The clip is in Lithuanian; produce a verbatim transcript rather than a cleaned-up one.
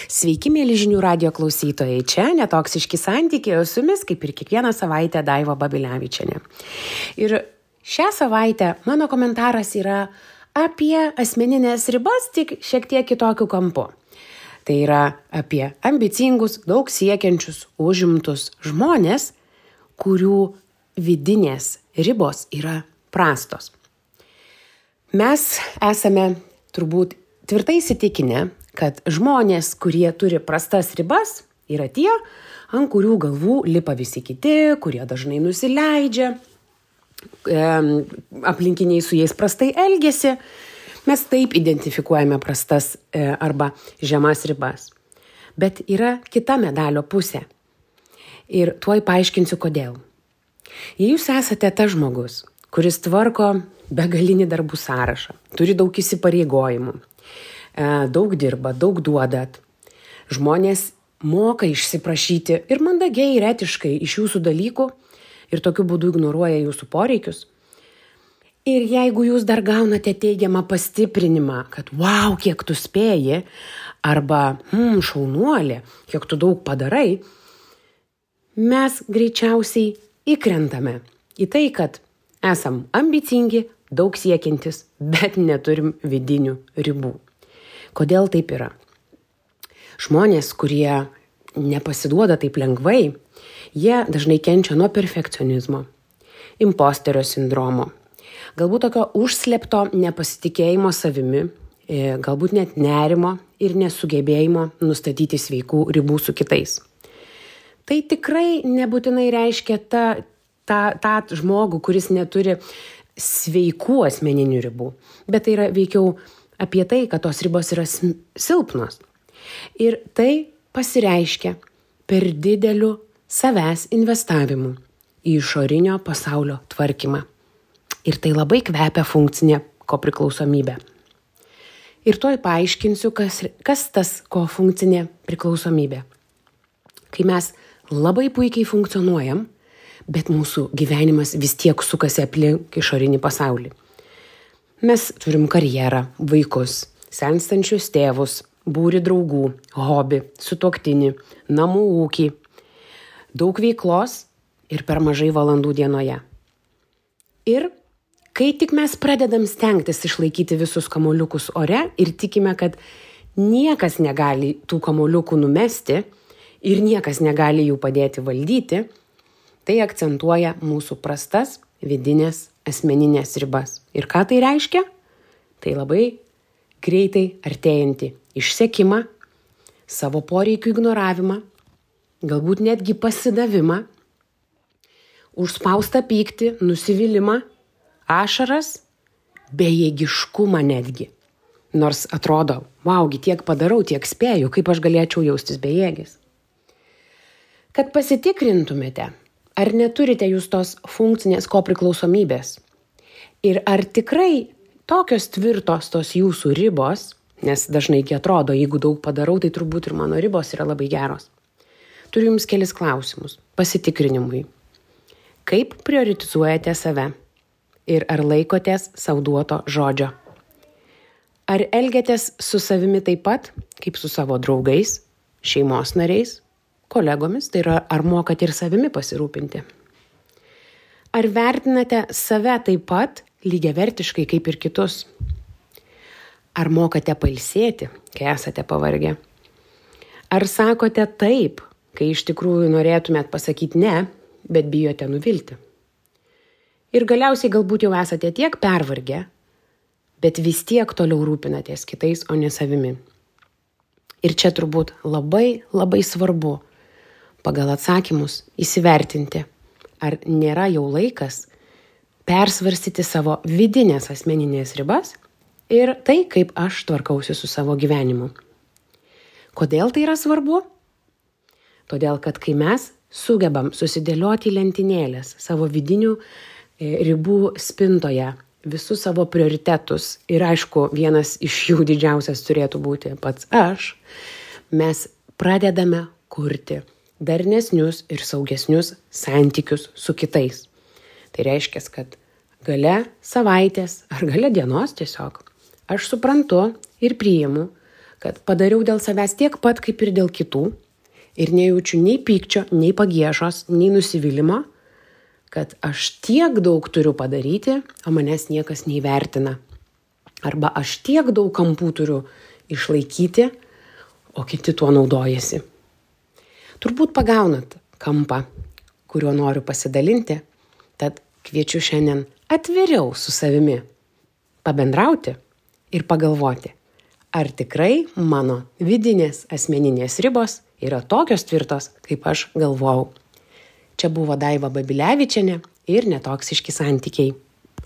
Sveiki, mėly žinių radijo klausytojai. Čia Netoksiški santykiai, o su jumis, kaip ir kiekvieną savaitę, Daiva Babilevičienė. Ir šią savaitę mano komentaras yra apie asmeninės ribas, tik šiek tiek kitokiu kampu. Tai yra apie ambicingus, daug siekiančius, užimtus žmonės, kurių vidinės ribos yra prastos. Mes esame turbūt tvirtai įsitikinę, kad žmonės, kurie turi prastas ribas, yra tie, ant kurių galvų lipa visi kiti, kurie dažnai nusileidžia, e, aplinkiniai su jais prastai elgiasi. Mes taip identifikuojame prastas e, arba žemas ribas. Bet yra kita medalio pusė. Ir tuoj paaiškinsiu, kodėl. Jei jūs esate tas žmogus, kuris tvarko begalinį darbų sąrašą, turi daug įsipareigojimų, daug dirba, daug duodat, žmonės moka išsiprašyti ir mandagiai ir etiškai iš jūsų dalykų ir tokiu būdu ignoruoja jūsų poreikius. Ir jeigu jūs dar gaunate teigiamą pastiprinimą, kad wow, kiek tu spėji, arba hmm, šaunuolė, kiek tu daug padarai, mes greičiausiai įkrentame į tai, kad esam ambicingi, daug siekiantis, bet neturim vidinių ribų. Kodėl taip yra? Žmonės, kurie nepasiduoda taip lengvai, jie dažnai kenčia nuo perfekcionizmo, imposterio sindromo, galbūt tokio užslėpto nepasitikėjimo savimi, galbūt net nerimo ir nesugebėjimo nustatyti sveikų ribų su kitais. Tai tikrai nebūtinai reiškia tą, tą, tą žmogų, kuris neturi sveikų asmeninių ribų, bet tai yra veikiau apie tai, kad tos ribos yra silpnos. Ir tai pasireiškia per dideliu savęs investavimu į išorinio pasaulio tvarkymą. Ir tai labai kvepia funkcinė kopriklausomybė. Ir tuoj paaiškinsiu, kas, kas tas kofunkcinė priklausomybė. Kai mes labai puikiai funkcionuojam, bet mūsų gyvenimas vis tiek sukasi aplink išorinį pasaulį. Mes turim karjerą, vaikus, senstančius tėvus, būrį draugų, hobį, sutuoktinį, namų ūkį, daug veiklos ir per mažai valandų dienoje. Ir kai tik mes pradedam stengtis išlaikyti visus kamuoliukus ore ir tikime, kad niekas negali tų kamuoliukų numesti ir niekas negali jų padėti valdyti, tai akcentuoja mūsų prastas vidinės asmeninės ribas. Ir ką tai reiškia? Tai labai greitai artėjantį išsekimą, savo poreikių ignoravimą, galbūt netgi pasidavimą, užspaustą pyktį, nusivylimą, ašaras, bejėgiškumą netgi. Nors atrodo, vaugi, tiek padarau, tiek spėju, kaip aš galėčiau jaustis bejėgis. Kad pasitikrintumėte, ar neturite jūs tos funkcinės kopriklausomybės? Ir ar tikrai tokios tvirtos tos jūsų ribos, nes dažnai atrodo, jeigu daug padarau, tai turbūt ir mano ribos yra labai geros. Turiu jums kelis klausimus pasitikrinimui. Kaip prioritizuojate save? Ir ar laikotės sau duoto žodžio? Ar elgiatės su savimi taip pat, kaip su savo draugais, šeimos nariais, kolegomis, tai yra, ar mokate ir savimi pasirūpinti? Ar vertinate save taip pat lygiavertiškai kaip ir kitus? Ar mokate pailsėti, kai esate pavargę? Ar sakote taip, kai iš tikrųjų norėtumėt pasakyti ne, bet bijote nuvilti? Ir galiausiai galbūt jau esate tiek pervargę, bet vis tiek toliau rūpinatės kitais, o ne savimi. Ir čia turbūt labai, labai svarbu pagal atsakymus įsivertinti, ar nėra jau laikas persvarstyti savo vidinės asmeninės ribas ir tai, kaip aš tvarkausi su savo gyvenimu. Kodėl tai yra svarbu? Todėl, kad kai mes sugebam susidėlioti lentynėlės savo vidinių ribų spintoje, visus savo prioritetus ir aišku, vienas iš jų didžiausias turėtų būti pats aš, mes pradedame kurti darnesnius ir saugesnius santykius su kitais. Tai reiškia, kad gale savaitės ar gale dienos tiesiog aš suprantu ir priimu, kad padariau dėl savęs tiek pat, kaip ir dėl kitų, ir nejaučiu nei pykčio, nei pagiežos, nei nusivylimą, kad aš tiek daug turiu padaryti, o manęs niekas neįvertina. Arba aš tiek daug kampų turiu išlaikyti, o kiti tuo naudojasi. Turbūt pagaunat kampą, kuriuo noriu pasidalinti, tad kviečiu šiandien atviriau su savimi pabendrauti ir pagalvoti, ar tikrai mano vidinės asmeninės ribos yra tokios tvirtos, kaip aš galvojau. Čia buvo Daiva Babilevičienė ir Netoksiški santykiai.